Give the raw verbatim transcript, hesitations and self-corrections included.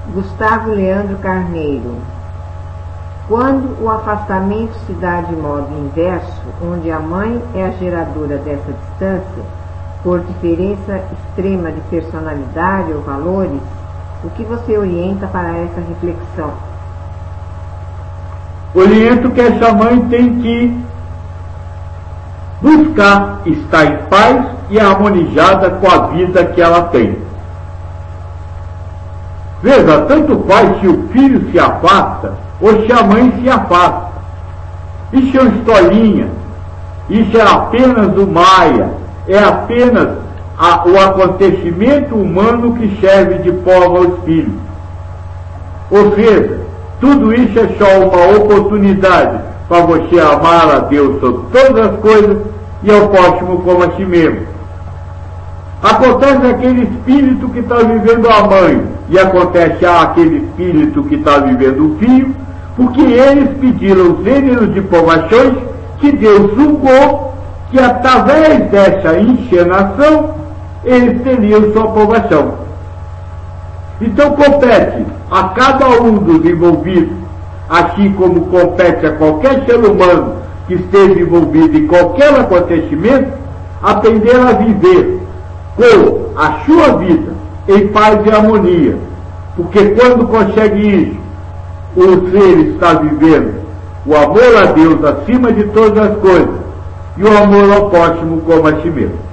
Gustavo Leandro Carneiro. Quando o afastamento se dá de modo inverso, onde a mãe é a geradora dessa distância, por diferença extrema de personalidade ou valores, o que você orienta para essa reflexão? Oriento que essa mãe tem que buscar estar em paz e harmonizada com a vida que ela tem. Veja, tanto faz se o filho se afasta ou se a mãe se afasta. Isso é uma historinha, isso é apenas o Maia, é apenas a, o acontecimento humano que serve de prova aos filhos. Ou seja, tudo isso é só uma oportunidade para você amar a Deus sobre todas as coisas e ao próximo como a si mesmo. Acontece aquele espírito que está vivendo a mãe e acontece aquele espírito que está vivendo o filho, porque eles pediram os gêneros de provações que Deus julgou que através dessa encenação eles teriam sua aprovação. Então compete a cada um dos envolvidos, assim como compete a qualquer ser humano que esteja envolvido em qualquer acontecimento, aprender a viver com a sua vida em paz e harmonia. Porque quando consegue isso, o ser está vivendo o amor a Deus acima de todas as coisas e o amor ao próximo como a si mesmo.